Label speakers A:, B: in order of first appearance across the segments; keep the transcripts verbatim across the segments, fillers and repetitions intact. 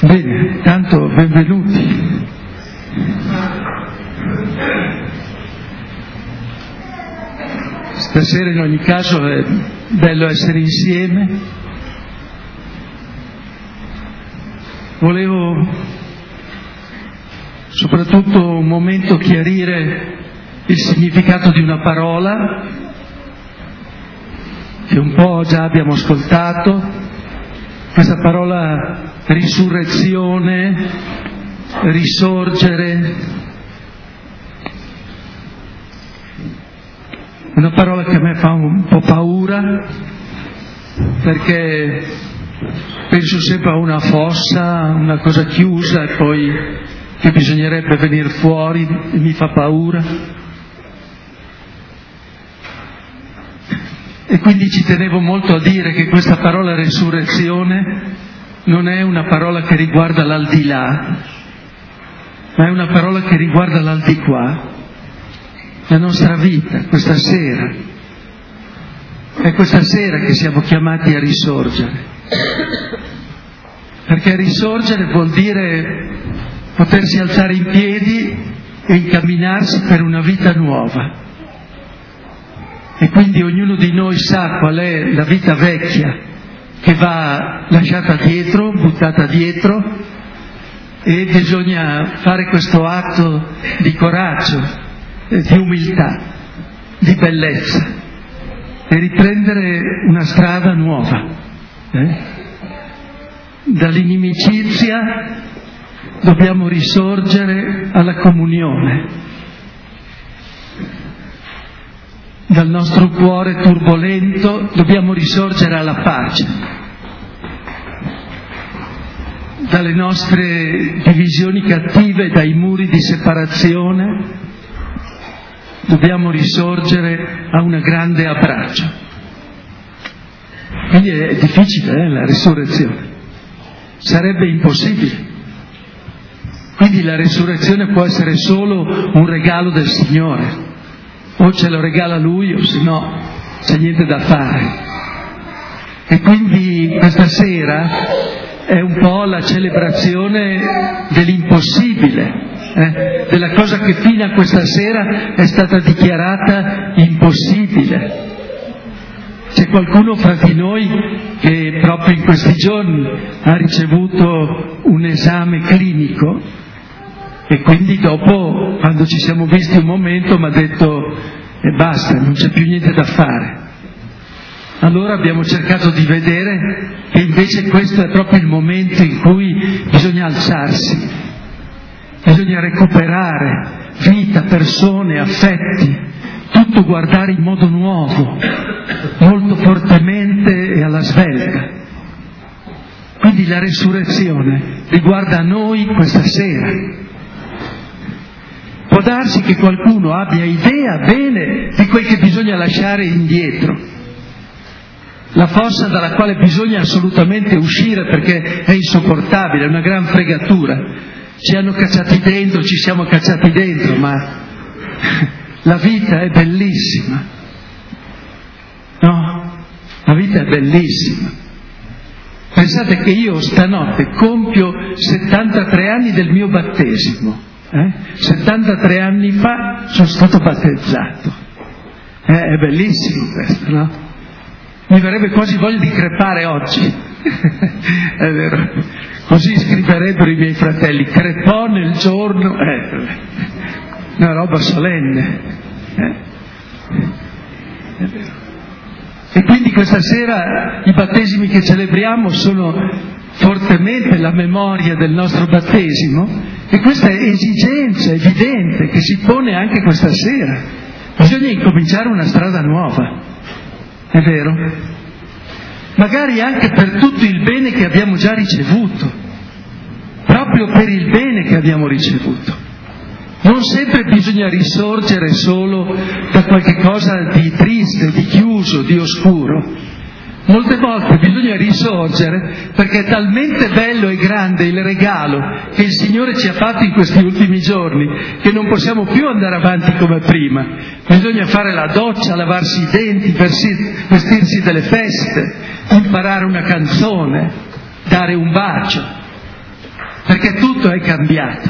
A: Bene, tanto benvenuti. Stasera in ogni caso è bello essere insieme. Volevo soprattutto un momento chiarire il significato di una parola che un po' già abbiamo ascoltato, questa parola risurrezione, risorgere, una parola che a me fa un po' paura, perché penso sempre a una fossa, una cosa chiusa e poi che bisognerebbe venire fuori, e mi fa paura. E quindi ci tenevo molto a dire che questa parola risurrezione non è una parola che riguarda l'aldilà, ma è una parola che riguarda l'aldilà, la nostra vita, questa sera. È questa sera che siamo chiamati a risorgere. Perché risorgere vuol dire potersi alzare in piedi e incamminarsi per una vita nuova. E quindi ognuno di noi sa qual è la vita vecchia che va lasciata dietro, buttata dietro, e bisogna fare questo atto di coraggio, di umiltà, di bellezza e riprendere una strada nuova. Eh? Dall'inimicizia dobbiamo risorgere alla comunione. Dal nostro cuore turbolento dobbiamo risorgere alla pace. Dalle nostre divisioni cattive, dai muri di separazione, dobbiamo risorgere a un grande abbraccio. Quindi è difficile eh, la risurrezione. Sarebbe impossibile. Quindi la risurrezione può essere solo un regalo del Signore. O ce lo regala Lui o se no c'è niente da fare. E quindi questa sera è un po' la celebrazione dell'impossibile, eh? della cosa che fino a questa sera è stata dichiarata impossibile. C'è qualcuno fra di noi che proprio in questi giorni ha ricevuto un esame clinico e quindi dopo, quando ci siamo visti un momento, mi ha detto e eh, basta, non c'è più niente da fare. Allora abbiamo cercato di vedere che invece questo è proprio il momento in cui bisogna alzarsi, bisogna recuperare vita, persone, affetti, tutto guardare in modo nuovo, molto fortemente e alla svelta. Quindi la risurrezione riguarda noi questa sera. Può darsi che qualcuno abbia idea bene di quel che bisogna lasciare indietro, la fossa dalla quale bisogna assolutamente uscire perché è insopportabile, è una gran fregatura. Ci hanno cacciati dentro, ci siamo cacciati dentro, ma la vita è bellissima. No? La vita è bellissima. Pensate che io stanotte compio settantatré anni del mio battesimo. Eh? settantatré anni fa sono stato battezzato. Eh, è bellissimo questo, no? Mi verrebbe quasi voglia di crepare oggi. È vero. Così scriverebbero i miei fratelli, crepò nel giorno, eh, una roba solenne. Eh? È vero. E quindi questa sera i battesimi che celebriamo sono fortemente la memoria del nostro battesimo, e questa è esigenza evidente che si pone anche questa sera. Bisogna incominciare una strada nuova, è vero? Magari anche per tutto il bene che abbiamo già ricevuto, proprio per il bene che abbiamo ricevuto. Non sempre bisogna risorgere solo da qualche cosa di triste, di chiuso, di oscuro. Molte volte bisogna risorgere perché è talmente bello e grande il regalo che il Signore ci ha fatto in questi ultimi giorni che non possiamo più andare avanti come prima. Bisogna fare la doccia, lavarsi i denti, vestirsi delle feste, imparare una canzone, dare un bacio. perché tutto è cambiato.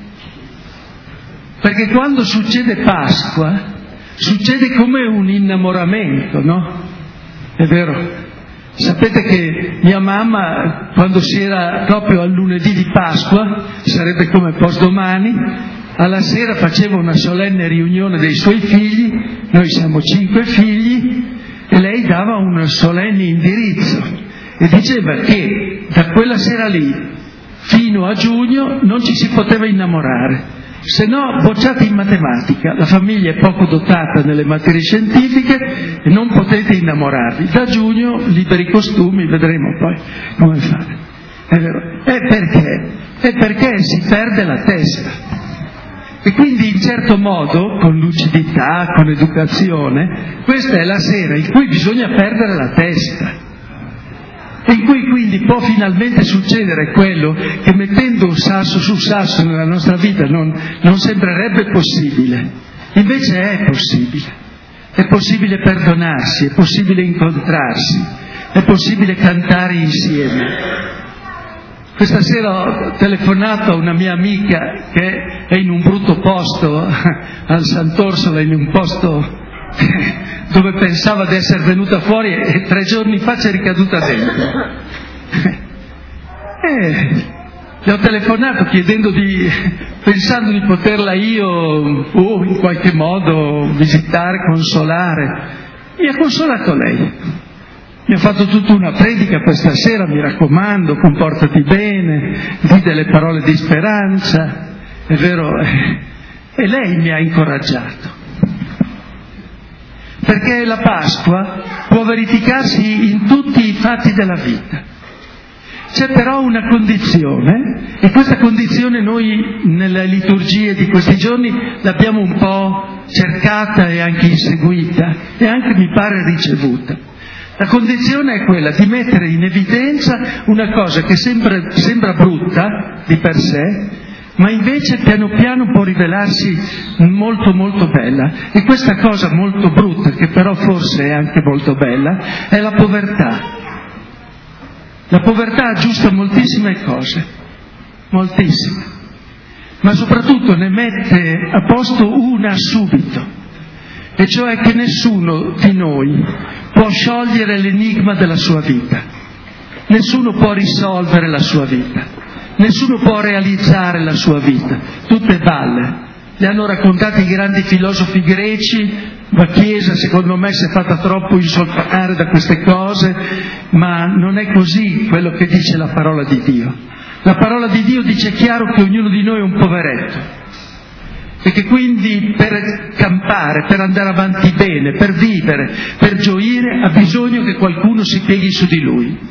A: Perché quando succede Pasqua, succede come un innamoramento, no? È vero? Sapete che mia mamma, quando si era proprio al lunedì di Pasqua, sarebbe come postdomani, alla sera faceva una solenne riunione dei suoi figli, noi siamo cinque figli, e lei dava un solenne indirizzo e diceva che da quella sera lì fino a giugno non ci si poteva innamorare, se no bocciati in matematica, la famiglia è poco dotata nelle materie scientifiche e non potete innamorarvi. Da giugno liberi costumi, vedremo poi come fare. È vero? E perché? È perché si perde la testa. E quindi in certo modo, con lucidità, con educazione, questa è la sera in cui bisogna perdere la testa. E in cui quindi può finalmente succedere quello che mettendo un sasso su sasso nella nostra vita non, non sembrerebbe possibile. Invece è possibile. È possibile perdonarsi, è possibile incontrarsi, è possibile cantare insieme. Questa sera ho telefonato a una mia amica che è in un brutto posto, al Sant'Orsola, in un posto dove pensava di essere venuta fuori e tre giorni fa c'è ricaduta dentro. E le ho telefonato chiedendo di, pensando di poterla io oh, in qualche modo visitare, consolare. Mi ha consolato lei. Mi ha fatto tutta una predica questa sera, mi raccomando, comportati bene, di delle parole di speranza, è vero, e lei mi ha incoraggiato. Perché la Pasqua può verificarsi in tutti i fatti della vita. C'è però una condizione, e questa condizione noi nelle liturgie di questi giorni l'abbiamo un po' cercata e anche inseguita, e anche mi pare ricevuta. La condizione è quella di mettere in evidenza una cosa che sembra, sembra brutta di per sé, ma invece piano piano può rivelarsi molto molto bella. E questa cosa molto brutta, che però forse è anche molto bella, è la povertà. La povertà aggiusta moltissime cose, moltissime, ma soprattutto ne mette a posto una subito, e cioè che nessuno di noi può sciogliere l'enigma della sua vita, nessuno può risolvere la sua vita. Nessuno può realizzare la sua vita, tutte balle. Le hanno raccontate i grandi filosofi greci, la Chiesa secondo me si è fatta troppo insolcare da queste cose, ma non è così quello che dice la parola di Dio. La parola di Dio dice chiaro che ognuno di noi è un poveretto e che quindi per campare, per andare avanti bene, per vivere, per gioire, ha bisogno che qualcuno si pieghi su di lui.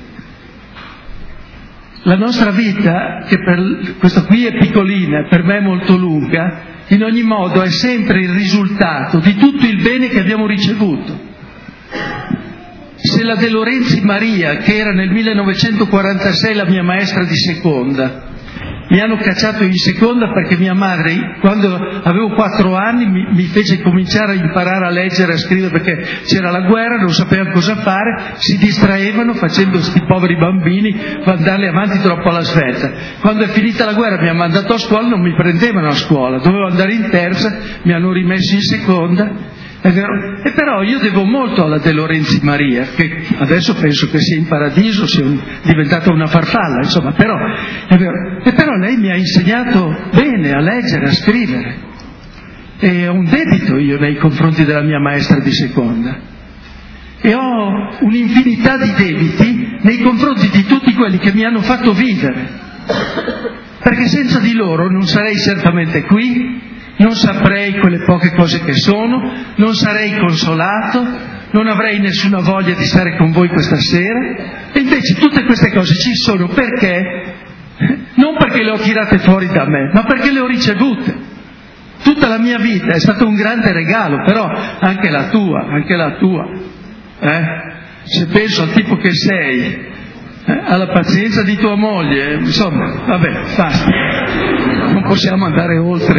A: La nostra vita, che per questo qui è piccolina, per me è molto lunga, in ogni modo è sempre il risultato di tutto il bene che abbiamo ricevuto. Se la De Lorenzi Maria, che era nel millenovecentoquarantasei la mia maestra di seconda, mi hanno cacciato in seconda perché mia madre, quando avevo quattro anni, mi, mi fece cominciare a imparare a leggere e a scrivere perché c'era la guerra, non sapevano cosa fare, si distraevano facendo questi poveri bambini mandarli avanti troppo alla svelta. Quando è finita la guerra mi ha mandato a scuola, non mi prendevano a scuola, dovevo andare in terza, mi hanno rimesso in seconda. È vero? E però io devo molto alla De Lorenzi Maria, che adesso penso che sia in paradiso, sia diventata una farfalla, insomma, però è vero. E però lei mi ha insegnato bene a leggere, a scrivere. E ho un debito io nei confronti della mia maestra di seconda. E ho un'infinità di debiti nei confronti di tutti quelli che mi hanno fatto vivere. Perché senza di loro non sarei certamente qui, non saprei quelle poche cose che sono, non sarei consolato, non avrei nessuna voglia di stare con voi questa sera, e invece tutte queste cose ci sono perché, non perché le ho tirate fuori da me, ma perché le ho ricevute. Tutta la mia vita è stato un grande regalo, però anche la tua, anche la tua. Eh? Se penso al tipo che sei, eh, alla pazienza di tua moglie, insomma, vabbè, basta. Non possiamo andare oltre.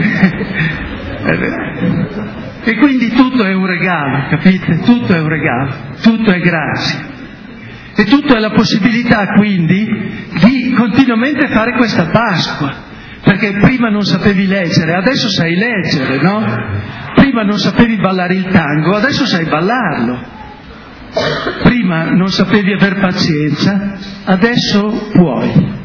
A: E quindi tutto è un regalo, capite? Tutto è un regalo, tutto è grazia. E tutto è la possibilità quindi di continuamente fare questa Pasqua, perché prima non sapevi leggere, adesso sai leggere, no? Prima non sapevi ballare il tango, adesso sai ballarlo. Prima non sapevi aver pazienza, adesso puoi.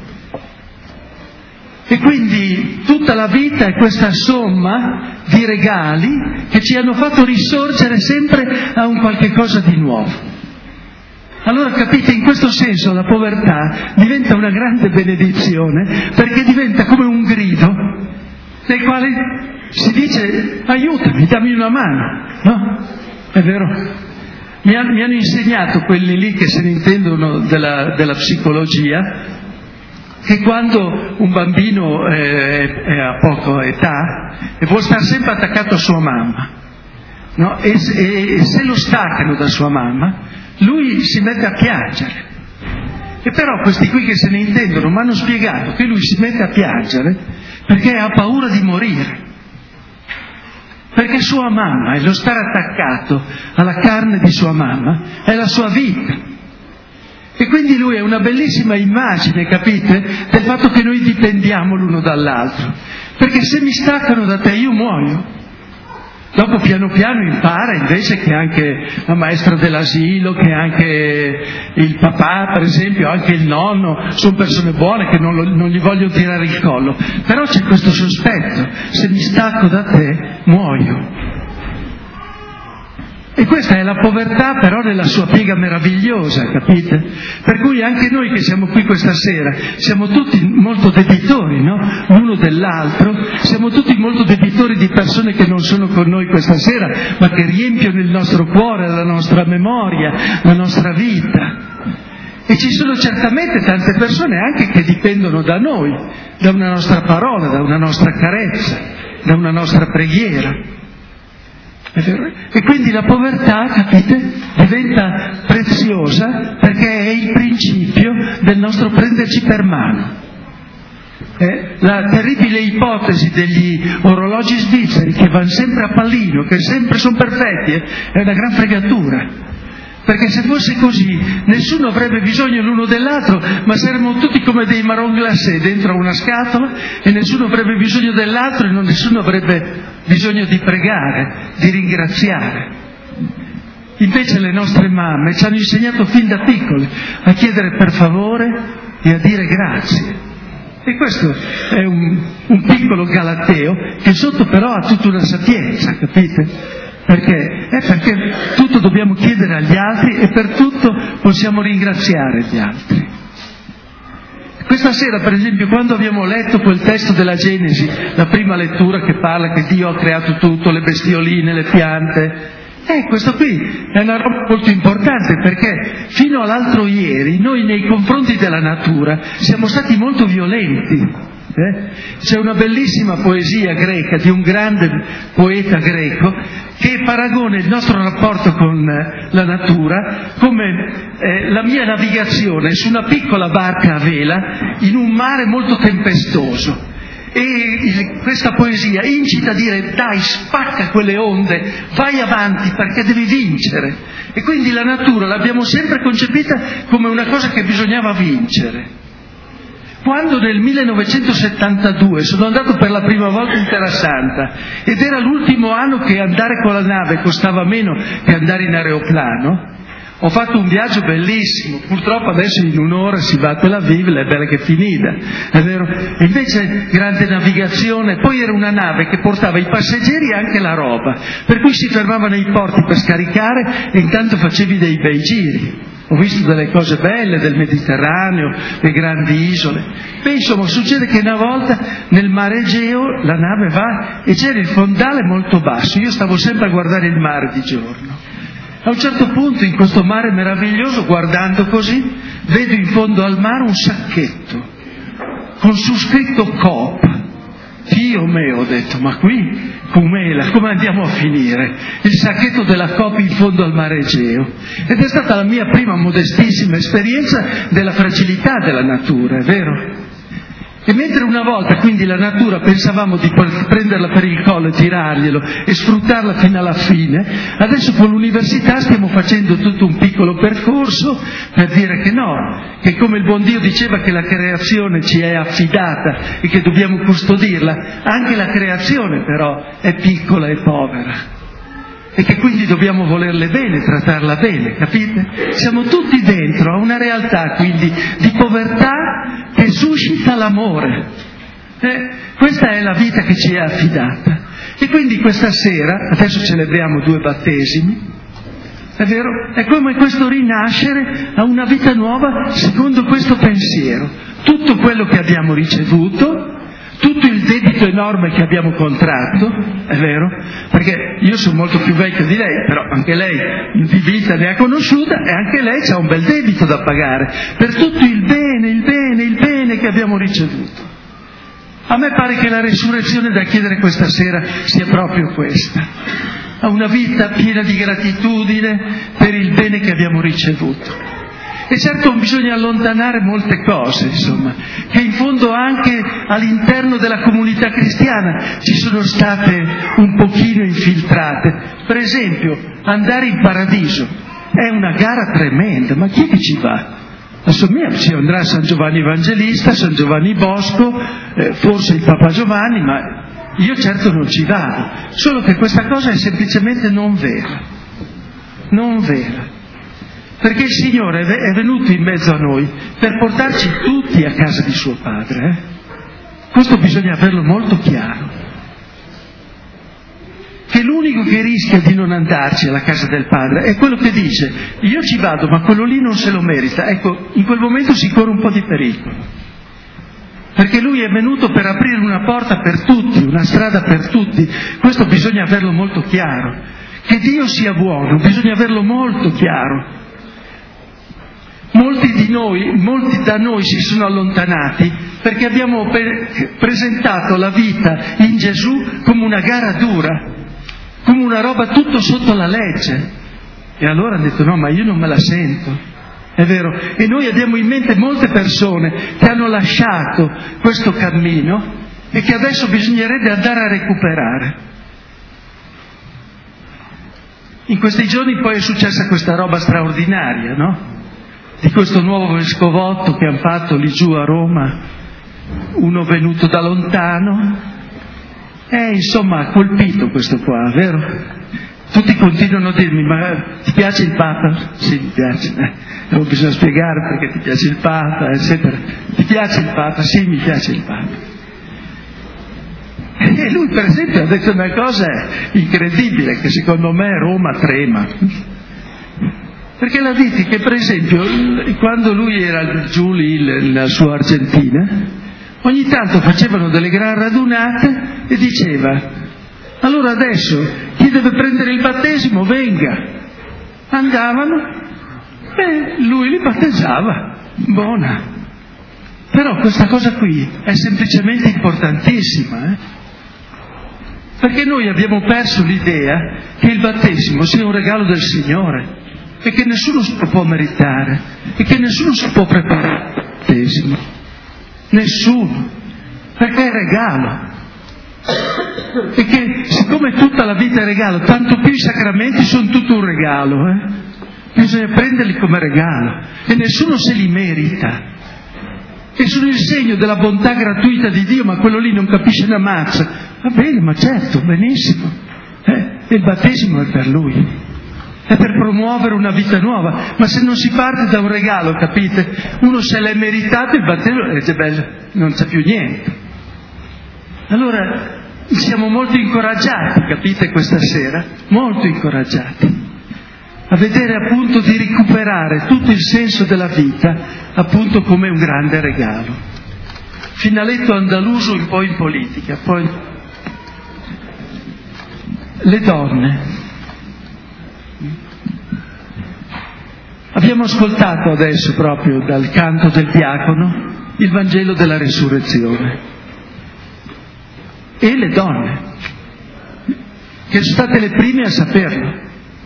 A: E quindi tutta la vita è questa somma di regali che ci hanno fatto risorgere sempre a un qualche cosa di nuovo. Allora capite, in questo senso la povertà diventa una grande benedizione, perché diventa come un grido nel quale si dice aiutami, dammi una mano, no? È vero? Mi, ha, mi hanno insegnato quelli lì che se ne intendono della, della psicologia, che quando un bambino è, è a poca età e vuole stare sempre attaccato a sua mamma, no? e, e, e se lo staccano da sua mamma, lui si mette a piangere. E però questi qui che se ne intendono mi hanno spiegato che lui si mette a piangere perché ha paura di morire, perché sua mamma e lo stare attaccato alla carne di sua mamma è la sua vita. E quindi lui è una bellissima immagine, capite, del fatto che noi dipendiamo l'uno dall'altro. Perché se mi staccano da te io muoio. Dopo piano piano impara invece che anche la maestra dell'asilo, che anche il papà, per esempio, anche il nonno, sono persone buone che non, lo, non gli voglio tirare il collo. Però c'è questo sospetto, se mi stacco da te muoio. E questa è la povertà però nella sua piega meravigliosa, capite? Per cui anche noi che siamo qui questa sera siamo tutti molto debitori, no? L'uno dell'altro, siamo tutti molto debitori di persone che non sono con noi questa sera, ma che riempiono il nostro cuore, la nostra memoria, la nostra vita. E ci sono certamente tante persone anche che dipendono da noi, da una nostra parola, da una nostra carezza, da una nostra preghiera. E quindi la povertà, capite, diventa preziosa perché è il principio del nostro prenderci per mano. Eh, la terribile ipotesi degli orologi svizzeri che vanno sempre a pallino, che sempre sono perfetti, eh, è una gran fregatura. Perché se fosse così nessuno avrebbe bisogno l'uno dell'altro, ma saremmo tutti come dei marron glacé dentro una scatola e nessuno avrebbe bisogno dell'altro e non nessuno avrebbe bisogno di pregare, di ringraziare. Invece le nostre mamme ci hanno insegnato fin da piccole a chiedere per favore e a dire grazie. E questo è un, un piccolo galateo che sotto però ha tutta una sapienza, capite? Perché? È perché tutto dobbiamo chiedere agli altri e per tutto possiamo ringraziare gli altri. Questa sera, per esempio, quando abbiamo letto quel testo della Genesi, la prima lettura che parla che Dio ha creato tutto, le bestioline, le piante, eh, questo qui è una roba molto importante perché fino all'altro ieri noi nei confronti della natura siamo stati molto violenti. Eh? C'è una bellissima poesia greca di un grande poeta greco che paragona il nostro rapporto con la natura come eh, la mia navigazione su una piccola barca a vela in un mare molto tempestoso. E il, questa poesia incita a dire dai, spacca quelle onde, vai avanti perché devi vincere. E quindi la natura l'abbiamo sempre concepita come una cosa che bisognava vincere. Quando nel millenovecentosettantadue sono andato per la prima volta in Terra Santa ed era l'ultimo anno che andare con la nave costava meno che andare in aeroplano, ho fatto un viaggio bellissimo. Purtroppo adesso in un'ora si va a Tel Aviv, è bella che è finita, è vero? E invece grande navigazione, poi era una nave che portava i passeggeri e anche la roba, per cui si fermava nei porti per scaricare e intanto facevi dei bei giri. Ho visto delle cose belle del Mediterraneo, le grandi isole. Beh, insomma, succede che una volta nel mare Egeo la nave va e c'era il fondale molto basso. Io stavo sempre a guardare il mare di giorno. A un certo punto, in questo mare meraviglioso, guardando così, vedo in fondo al mare un sacchetto con su scritto Coop. Dio mio, ho detto, ma qui com'è, come andiamo a finire? Il sacchetto della Coop in fondo al mare Egeo. Ed è stata la mia prima modestissima esperienza della fragilità della natura, è vero? E mentre una volta quindi la natura pensavamo di prenderla per il collo e tirarglielo e sfruttarla fino alla fine, adesso con l'università stiamo facendo tutto un piccolo percorso per dire che no, che come il buon Dio diceva che la creazione ci è affidata e che dobbiamo custodirla, anche la creazione però è piccola e povera. E che quindi dobbiamo volerle bene, trattarla bene, capite? Siamo tutti dentro a una realtà quindi di povertà che suscita l'amore. Eh, questa è la vita che ci è affidata. E quindi questa sera, adesso celebriamo due battesimi, è vero? È come questo rinascere a una vita nuova secondo questo pensiero. Tutto quello che abbiamo ricevuto, tutto il debito enorme che abbiamo contratto, è vero? Perché io sono molto più vecchio di lei, però anche lei di vita ne ha conosciuta e anche lei ha un bel debito da pagare per tutto il bene, il bene, il bene che abbiamo ricevuto. A me pare che la resurrezione da chiedere questa sera sia proprio questa, a una vita piena di gratitudine per il bene che abbiamo ricevuto. E certo bisogna allontanare molte cose, insomma, che in fondo anche all'interno della comunità cristiana ci sono state un pochino infiltrate. Per esempio, andare in paradiso è una gara tremenda, ma chi è che ci va? Assomiglia, si andrà a San Giovanni Evangelista, San Giovanni Bosco, eh, forse il Papa Giovanni, ma io certo non ci vado. Solo che questa cosa è semplicemente non vera, non vera. Perché il Signore è venuto in mezzo a noi per portarci tutti a casa di suo Padre. Eh? Questo bisogna averlo molto chiaro. Che l'unico che rischia di non andarci alla casa del Padre è quello che dice: io ci vado, ma quello lì non se lo merita. Ecco, in quel momento si corre un po' di pericolo. Perché Lui è venuto per aprire una porta per tutti, una strada per tutti. Questo bisogna averlo molto chiaro. Che Dio sia buono, bisogna averlo molto chiaro. Molti di noi, molti da noi si sono allontanati perché abbiamo pre- presentato la vita in Gesù come una gara dura, come una roba tutto sotto la legge. E allora hanno detto: no, ma io non me la sento. È vero. E noi abbiamo in mente molte persone che hanno lasciato questo cammino e che adesso bisognerebbe andare a recuperare. In questi giorni poi è successa questa roba straordinaria, no? Di questo nuovo vescovotto che hanno fatto lì giù a Roma, uno venuto da lontano, e insomma ha colpito questo qua, vero? Tutti continuano a dirmi: ma ti piace il Papa? Sì, mi piace, eh. non bisogna spiegare perché ti piace il Papa, eccetera. Ti piace il Papa? Sì, mi piace il Papa. E lui per esempio ha detto una cosa incredibile, che secondo me Roma trema. Perché la dite che per esempio quando lui era giù lì nella sua Argentina, ogni tanto facevano delle gran radunate e diceva: allora adesso chi deve prendere il battesimo venga. Andavano e lui li battezzava, buona. Però questa cosa qui è semplicemente importantissima, eh? Perché noi abbiamo perso l'idea che il battesimo sia un regalo del Signore e che nessuno si può meritare e che nessuno si può preparare al battesimo, nessuno, perché è regalo. E che siccome tutta la vita è regalo, tanto più i sacramenti sono tutto un regalo, eh? Bisogna prenderli come regalo e nessuno se li merita, e sono il segno della bontà gratuita di Dio. Ma quello lì non capisce una mazza. Va bene, ma certo, benissimo, eh? E il battesimo è per lui, è per promuovere una vita nuova. Ma se non si parte da un regalo, capite? Uno se l'è meritato, il battesimo è bello, non c'è più niente. Allora siamo molto incoraggiati, capite, questa sera? Molto incoraggiati a vedere appunto di recuperare tutto il senso della vita appunto come un grande regalo. Finaletto andaluso un po' in politica. Poi le donne. Abbiamo ascoltato adesso proprio dal canto del diacono il Vangelo della Resurrezione. E le donne, che sono state le prime a saperlo.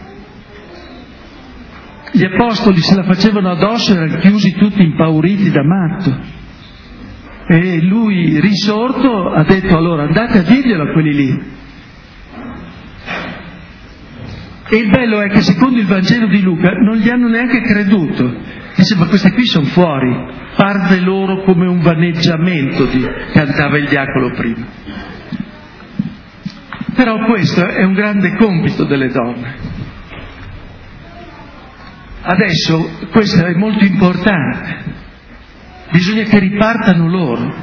A: Gli apostoli se la facevano addosso, erano chiusi tutti impauriti da matto. E lui, risorto, ha detto: allora andate a dirglielo a quelli lì. E il bello è che secondo il Vangelo di Luca non gli hanno neanche creduto. Dice: ma queste qui sono fuori. Parve loro come un vaneggiamento, di, cantava il diacolo prima. Però questo è un grande compito delle donne. Adesso questo è molto importante. Bisogna che ripartano loro,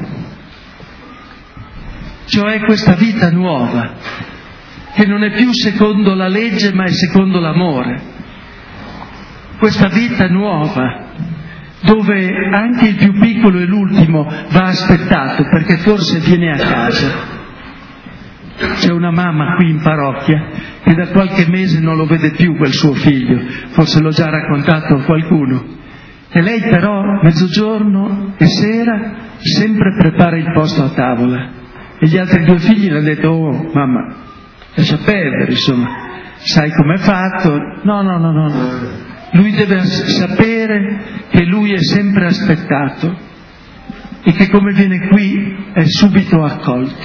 A: cioè questa vita nuova, che non è più secondo la legge ma è secondo l'amore. Questa vita nuova, dove anche il più piccolo e l'ultimo va aspettato, perché forse viene a casa. C'è una mamma qui in parrocchia che da qualche mese non lo vede più quel suo figlio, forse l'ho già raccontato a qualcuno. E lei però mezzogiorno e sera sempre prepara il posto a tavola. E gli altri due figli le hanno detto: oh mamma, lascia perdere, insomma, sai com'è fatto? No, no, no, no, no. Lui deve sapere che lui è sempre aspettato e che come viene qui è subito accolto.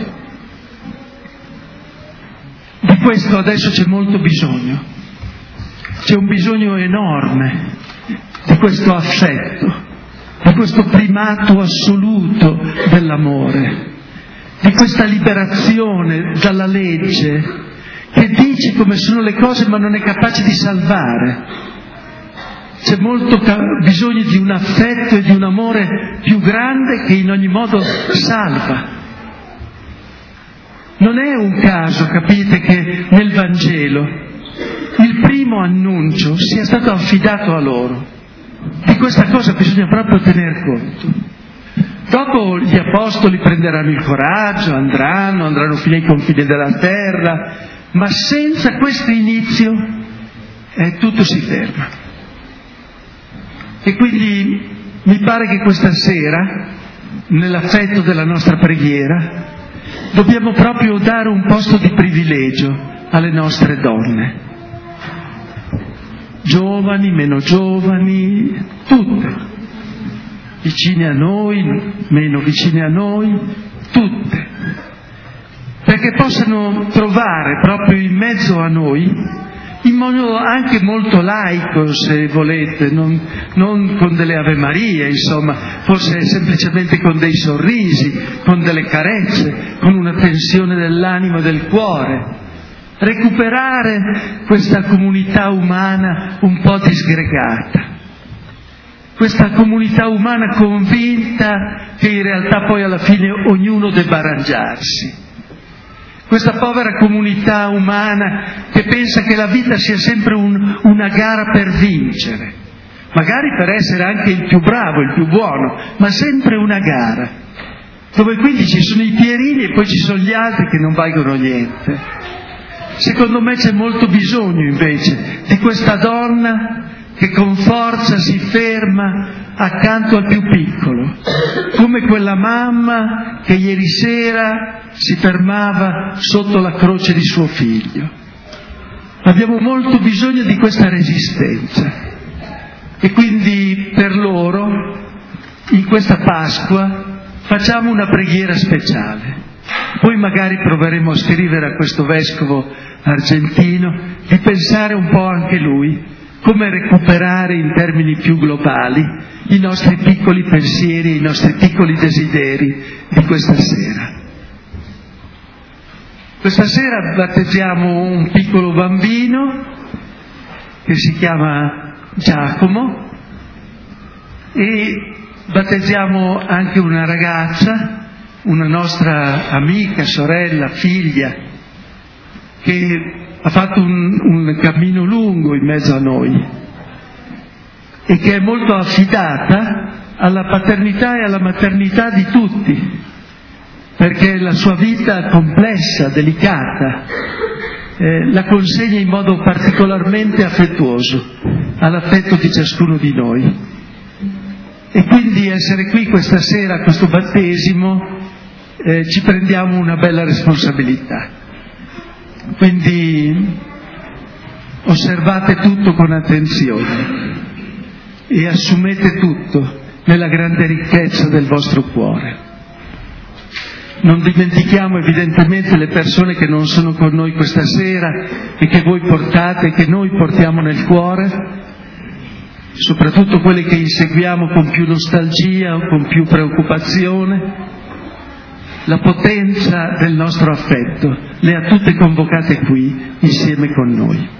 A: Di questo adesso c'è molto bisogno. C'è un bisogno enorme di questo affetto, di questo primato assoluto dell'amore, di questa liberazione dalla legge che dice come sono le cose ma non è capace di salvare. C'è molto ca- bisogno di un affetto e di un amore più grande che in ogni modo salva. Non è un caso, capite, che nel Vangelo il primo annuncio sia stato affidato a loro. Di questa cosa bisogna proprio tener conto. Dopo gli apostoli prenderanno il coraggio, andranno, andranno fino ai confini della terra, ma senza questo inizio eh, tutto si ferma. E quindi mi pare che questa sera, nell'affetto della nostra preghiera, dobbiamo proprio dare un posto di privilegio alle nostre donne. Giovani, meno giovani, tutte, vicine a noi, meno vicine a noi, tutte, perché possano trovare proprio in mezzo a noi, in modo anche molto laico, se volete, non, non con delle Ave Maria, insomma, forse semplicemente con dei sorrisi, con delle carezze, con una tensione dell'animo e del cuore, recuperare questa comunità umana un po' disgregata, questa comunità umana convinta che in realtà poi alla fine ognuno debba arrangiarsi, questa povera comunità umana che pensa che la vita sia sempre un, una gara per vincere, magari per essere anche il più bravo, il più buono, ma sempre una gara, dove quindi ci sono i pierini e poi ci sono gli altri che non valgono niente. Secondo me c'è molto bisogno invece di questa donna che con forza si ferma accanto al più piccolo, come quella mamma che ieri sera si fermava sotto la croce di suo figlio. Abbiamo molto bisogno di questa resistenza e quindi per loro in questa Pasqua facciamo una preghiera speciale. Poi magari proveremo a scrivere a questo vescovo argentino di pensare un po' anche lui come recuperare in termini più globali i nostri piccoli pensieri, i nostri piccoli desideri di questa sera. Questa sera battezziamo un piccolo bambino che si chiama Giacomo e battezziamo anche una ragazza, una nostra amica, sorella, figlia, che ha fatto un, un cammino lungo in mezzo a noi e che è molto affidata alla paternità e alla maternità di tutti, perché la sua vita complessa, delicata, eh, la consegna in modo particolarmente affettuoso all'affetto di ciascuno di noi. E quindi essere qui questa sera a questo battesimo eh, ci prendiamo una bella responsabilità. Quindi osservate tutto con attenzione e assumete tutto nella grande ricchezza del vostro cuore. non dimentichiamo evidentemente le persone che non sono con noi questa sera e che voi portate, che noi portiamo nel cuore, soprattutto quelle che inseguiamo con più nostalgia o con più preoccupazione. La potenza del nostro affetto le ha tutte convocate qui insieme con noi.